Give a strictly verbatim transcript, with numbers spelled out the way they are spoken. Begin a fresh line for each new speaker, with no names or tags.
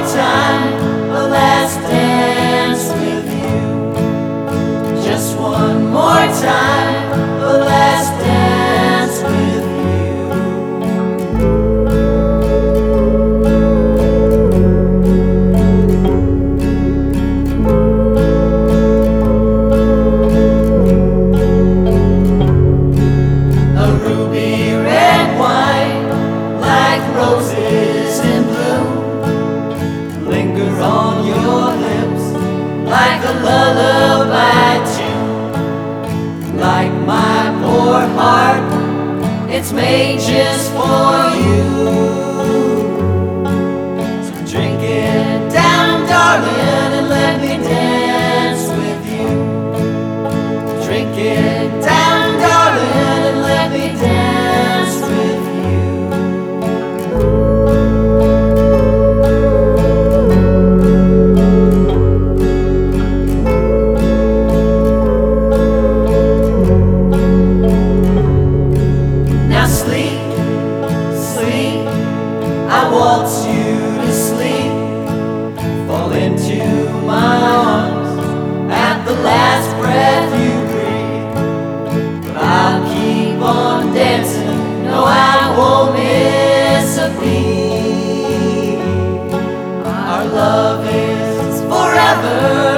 time, a last dance with you. Just one more time, a last dance with a ruby red wine, like roses in bloom, linger on your lips like a lullaby tune. Like my poor heart, it's made just for you. So drink it down, darling, and let me dance with you. Drink it down, darling, and let me dance with you. Now sleep, sleep, I waltz you to sleep. Fall into my arms at the last breath you breathe. But I'll keep on dancing, no, I won't miss a beat. Our love is forever.